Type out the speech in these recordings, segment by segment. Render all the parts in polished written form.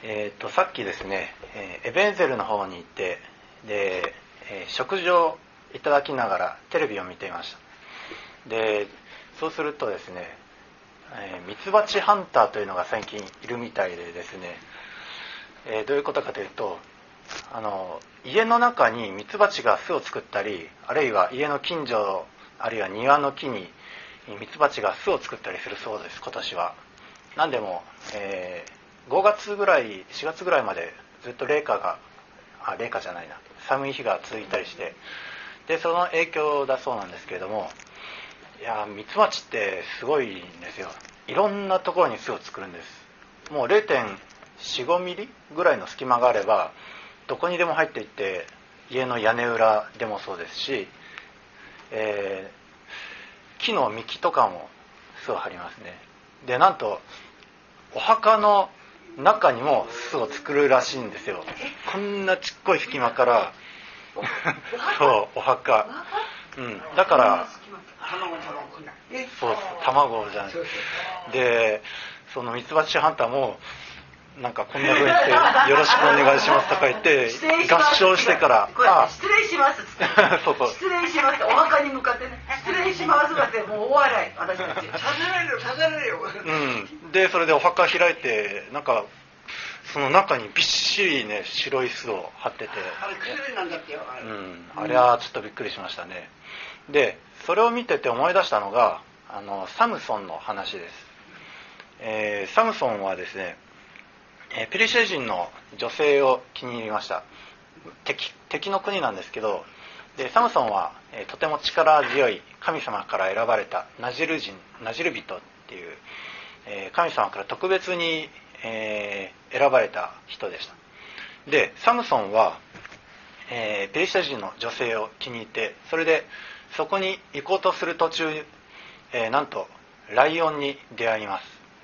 さっきですね、エベンゼルの方に行って、で、食事をいただきながらテレビを見ていました。で、そうするとですね、ミツバチハンターというのが最近いるみたいでですね、どういうことかというと、家の中にミツバチが巣を作ったり、あるいは家の近所、あるいは庭の木にミツバチが巣を作ったりするそうです。今年は何でも、5月ぐらい4月ぐらいまでずっと冷夏じゃないな、寒い日が続いたりして、でその影響だそうなんですけれども、いやミツバチってすごいんですよ。いろんなところに巣を作るんです。もう 0.45 ミリぐらいの隙間があればどこにでも入っていって、家の屋根裏でもそうですし、木の幹とかも巣を張りますね。でなんとお墓の中にも巣を作るらしいんですよ。こんなちっこい隙間からそうお墓、だからそう卵じゃないで、そのミツバチハンターもなんかこんな風にしてよろしくお願いしますとか言って合唱してから失礼しますっつってそうそう失礼しますってお墓に向かってね、失礼しますってもう大笑い、私たちさせられるよ、 でそれでお墓開いて、なんかその中にびっしりね白い巣を張ってて、 あれ崩れなんだってよ、 あれはちょっとびっくりしましたね。でそれを見てて思い出したのがサムソンの話です。サムソンはですね、ペリシテ人の女性を気に入りました。敵の国なんですけど、でサムソンは、とても力強い神様から選ばれたナジル人っていう、神様から特別に、選ばれた人でした。でサムソンは、ペリシテ人の女性を気に入って、それでそこに行こうとする途中、なんとライオンに出会います。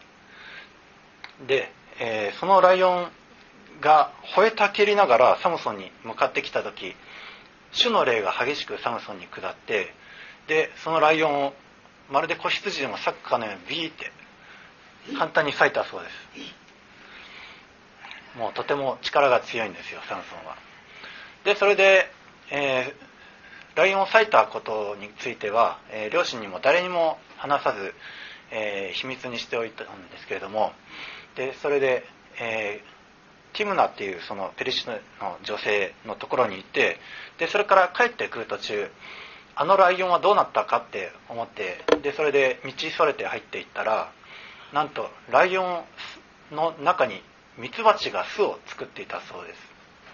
で、そのライオンが吠えたけりながらサムソンに向かってきた時、主の霊が激しくサムソンに下って、でそのライオンをまるで子羊でも裂くかのようにビーって簡単に裂いたそうです。もうとても力が強いんですよ、サムソンは。でそれで、ライオンを裂いたことについては、両親にも誰にも話さず、秘密にしておいたんですけれども、でそれで、ティムナっていうそのペリシテの女性のところに行って、でそれから帰ってくる途中、あのライオンはどうなったかって思って、でそれで道それて入っていったら、なんとライオンの中にミツバチが巣を作っていたそうです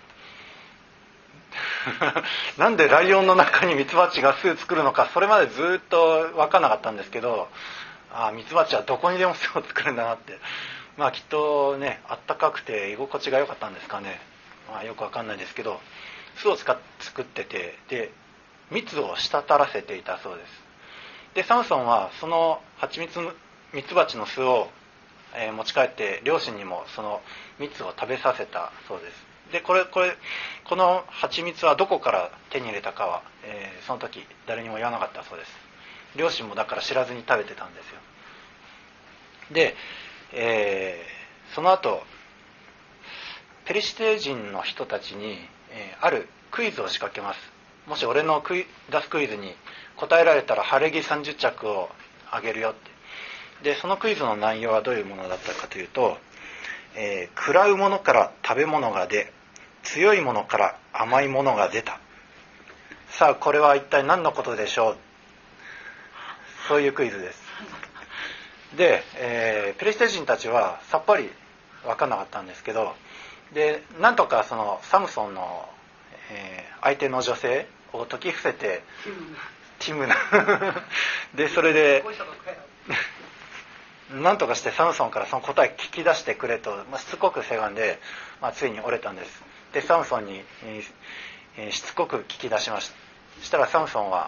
なんでライオンの中にミツバチが巣を作るのか、それまでずっと分からなかったんですけど、ミツバチはどこにでも巣を作るんだなって、きっとね、あったかくて居心地が良かったんですかね、よく分かんないですけど、巣を作ってて、で蜜を滴らせていたそうです。でサムソンはそのミツバチの巣を、持ち帰って両親にもその蜜を食べさせたそうです。でこの蜂蜜はどこから手に入れたかは、その時誰にも言わなかったそうです。両親もだから知らずに食べてたんですよ。で、その後ペリシテ人の人たちに、あるクイズを仕掛けます。もし俺の出すクイズに答えられたら晴れ着30着をあげるよって。でそのクイズの内容はどういうものだったかというと、喰らうものから食べ物が出、強いものから甘いものが出た。さあこれは一体何のことでしょう。そういうクイズです。で、ペリシテ人たちはさっぱり分かんなかったんですけど、でなんとかそのサムソンの、相手の女性を解き伏せて、ティムナでそれでなんとかしてサムソンからその答え聞き出してくれと、しつこくせがんで、ついに折れたんです。でサムソンに、しつこく聞き出しました。そしたらサムソンは、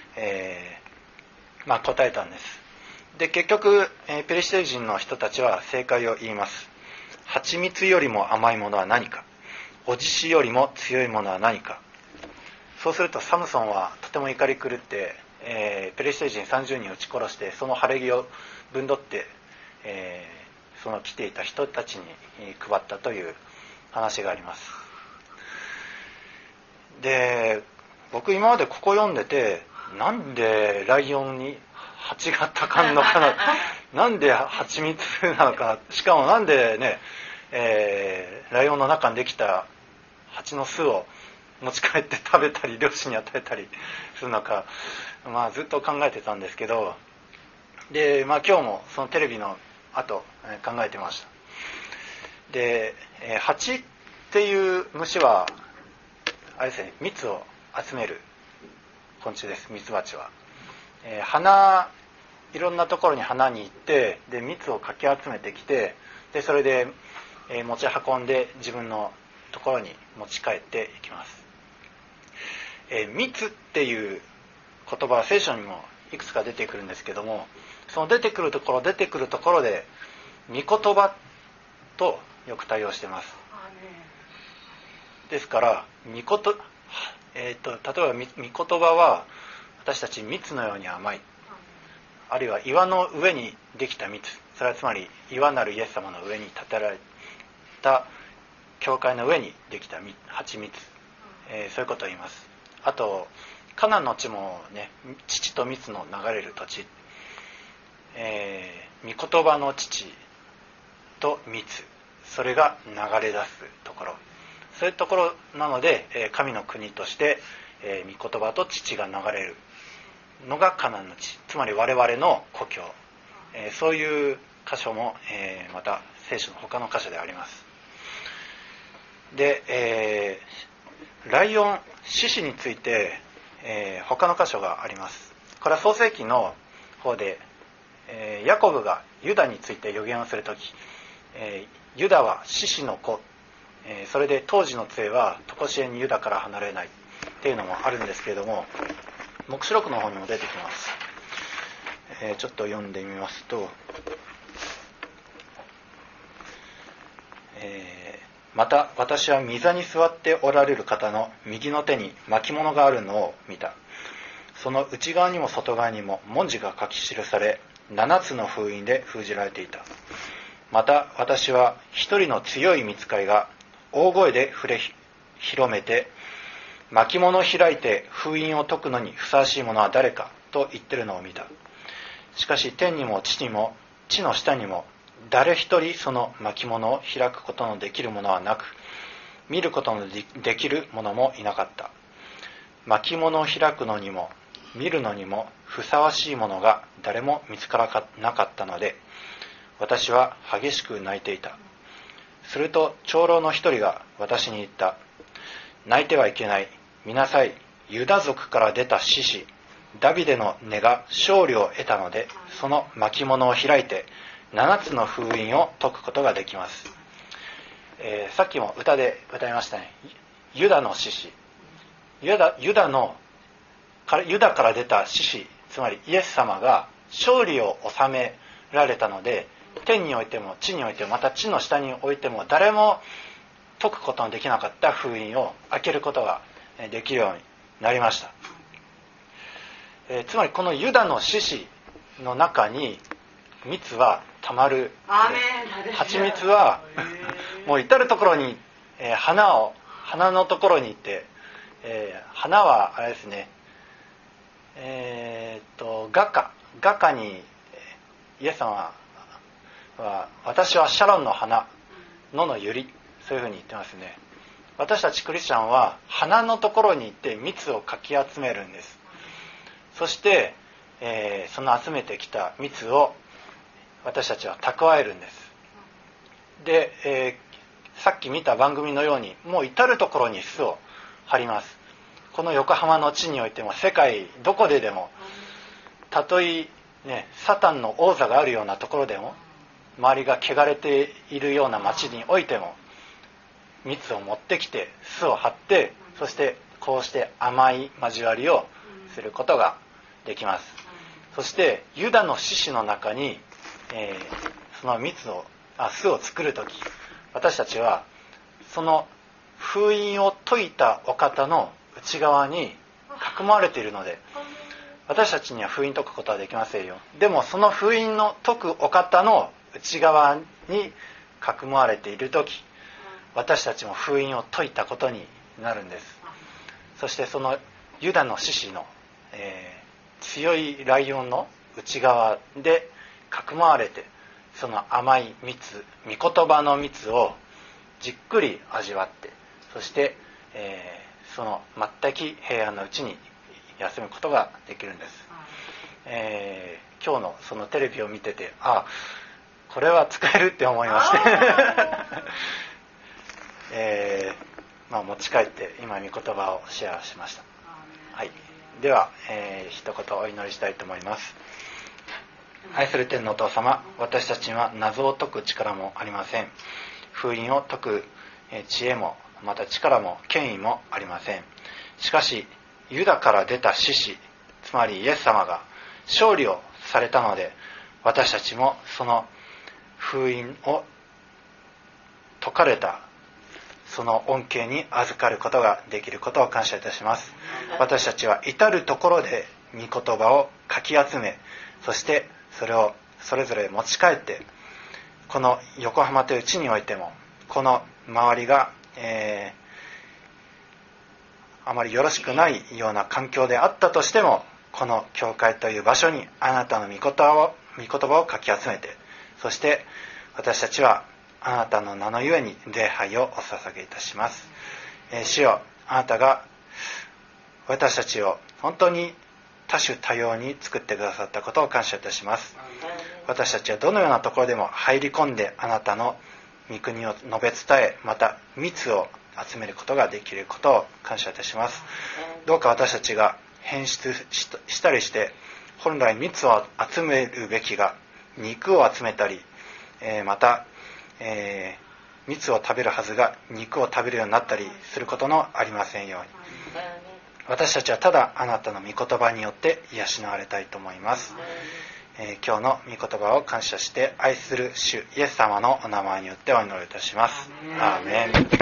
答えたんです。で結局、ペリシテ人の人たちは正解を言います。蜂蜜よりも甘いものは何か、お獅子よりも強いものは何か。そうするとサムソンはとても怒り狂って、ペリシテ人30人を撃ち殺して、その晴れ着をぶんどって、 その来ていた人たちに配ったという話があります。で、僕今までここ読んでて、なんでライオンに蜂がたかんのかななんで蜂蜜なのかな、しかもなんでね、ライオンの中にできた蜂の巣を持ち帰って食べたり両親に与えたりするのか、ずっと考えてたんですけど、で、今日もそのテレビの後考えてました。で、蜂っていう虫はあれですね、蜜を集める昆虫です。ミツバチは、いろんなところに花に行って、で蜜をかき集めてきて、でそれで、持ち運んで自分のところに持ち帰っていきます。蜜っていう言葉は聖書にもいくつか出てくるんですけども、その出てくるところで御言葉とよく対応しています。ですから例えば御言葉は私たち蜜のように甘い、あるいは岩の上にできた蜜、それはつまり岩なるイエス様の上に建てられた教会の上にできた蜂蜜、そういうことを言います。あとカナンの地もね、乳と蜜の流れる土地、御言葉の乳と蜜、それが流れ出すところ、そういうところなので、神の国として、御言葉と乳が流れるのがカナンの地、つまり我々の故郷、そういう箇所も、また聖書の他の箇所であります。で、ライオン、獅子について、他の箇所があります。これは創世記の方で、ヤコブがユダについて予言をするとき、ユダは獅子の子、それで当時の杖は常しえにユダから離れないっていうのもあるんですけれども、黙示録の方にも出てきます。ちょっと読んでみますと、また私は御座に座っておられる方の右の手に巻物があるのを見た。その内側にも外側にも文字が書き記され、7つの封印で封じられていた。また私は一人の強い御使いが大声で触れ広めて、巻物を開いて封印を解くのにふさわしいものは誰かと言ってるのを見た。しかし天にも地にも地の下にも誰一人その巻物を開くことのできるものはなく、見ることのできる者もいなかった。巻物を開くのにも見るのにもふさわしいものが誰も見つからなかったので、私は激しく泣いていた。すると長老の一人が私に言った。泣いてはいけない。見なさい。ユダ族から出た獅子ダビデの根が勝利を得たので、その巻物を開いて7つの封印を解くことができます。さっきも歌で歌いましたね。ユダの獅子、ユダから出た獅子、つまりイエス様が勝利を収められたので、天においても地においてもまた地の下においても誰も解くことのできなかった封印を開けることができるようになりました。つまりこのユダの獅子の中に蜜はたまる。蜂蜜はもう至るところに、花のところに行って、花はあれですね、画家にイエス様は私はシャロンの花野の百合、そういうふうに言ってますね。私たちクリスチャンは花のところに行って蜜をかき集めるんです。そして、その集めてきた蜜を私たちは蓄えるんです。で、さっき見た番組のようにもう至るところに巣を張ります。この横浜の地においても世界どこででも、たとえね、サタンの王座があるようなところでも、周りが汚れているような町においても蜜を持ってきて巣を張って、そしてこうして甘い交わりをすることができます。そしてユダの獅子の中に、その巣を作るとき、私たちはその封印を解いたお方の内側に囲まれているので、私たちには封印解くことはできませんよ。でもその封印の解くお方の内側にかくまわれている時、私たちも封印を解いたことになるんです。そしてそのユダの獅子の、強いライオンの内側でかくまわれて、その甘い蜜、御言葉の蜜をじっくり味わって、そして、その全く平安のうちに休むことができるんです。今日のそのテレビを見てて、これは使えるって思いまして持ち帰って今御言葉をシェアしました。はい、では、一言お祈りしたいと思います。愛する天のお父様、私たちには謎を解く力もありません。封印を解く知恵もまた力も権威もありません。しかしユダから出た獅子、つまりイエス様が勝利をされたので、私たちもその封印を解かれたその恩恵に預かることができることを感謝いたします。私たちは至るところで御言葉をかき集め、そしてそれをそれぞれ持ち帰って、この横浜という地においてもこの周りが、あまりよろしくないような環境であったとしても、この教会という場所にあなたの御言葉をかき集めて、そして私たちはあなたの名のゆえに礼拝をお捧げいたします。主よ、あなたが私たちを本当に多種多様に作ってくださったことを感謝いたします。私たちはどのようなところでも入り込んであなたの御国を述べ伝え、また蜜を集めることができることを感謝いたします。どうか私たちが変質したりして、本来蜜を集めるべきが肉を集めたり、また、蜜を食べるはずが肉を食べるようになったりすることのありませんように、私たちはただあなたの御言葉によって養われたいと思います。今日の御言葉を感謝して愛する主イエス様のお名前によってお祈りいたします。アーメン。